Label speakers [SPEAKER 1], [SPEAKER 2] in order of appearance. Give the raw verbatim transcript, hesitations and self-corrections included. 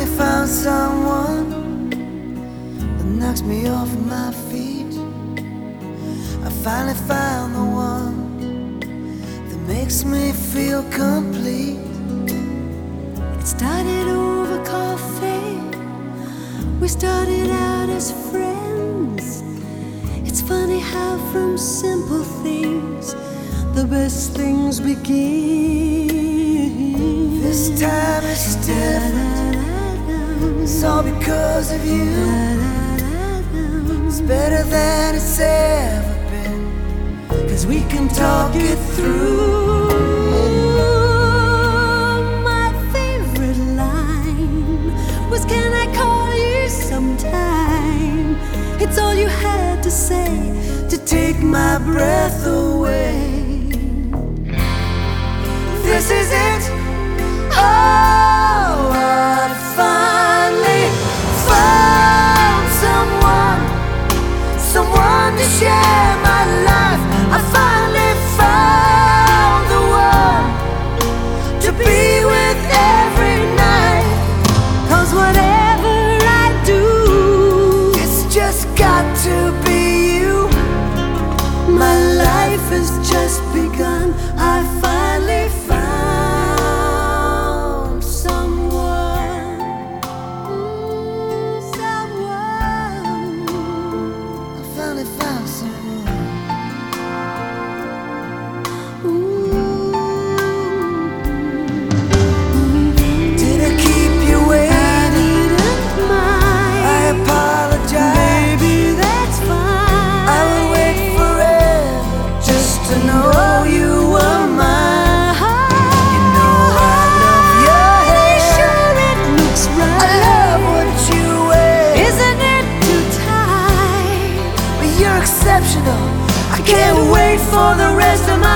[SPEAKER 1] found someone that knocks me off my feet. I finally found the one that makes me feel complete.
[SPEAKER 2] It started over coffee. We started out as friends. It's funny how from simple things the best things begin.
[SPEAKER 1] This time it's different. It's all because of you. It's better than it's ever been, 'cause we can talk it through.
[SPEAKER 2] My favorite line was, "Can I call you sometime?" It's all you had to say
[SPEAKER 1] To take my breath away. This is it. Oh, I finally found someone, someone to share my life. I finally found the one to be with every night.
[SPEAKER 2] 'Cause whatever I do,
[SPEAKER 1] It's just got to be you.
[SPEAKER 2] my life has just begun. I finally found someone, mm, someone.
[SPEAKER 1] I finally found someone. Did I keep you waiting? I apologize.
[SPEAKER 2] Baby, that's fine.
[SPEAKER 1] I would wait forever just to know you were mine. You know I love your hair.
[SPEAKER 2] Sure, it looks right.
[SPEAKER 1] I love what you wear.
[SPEAKER 2] Isn't it too tight?
[SPEAKER 1] But you're exceptional. I can't wait for the rest of my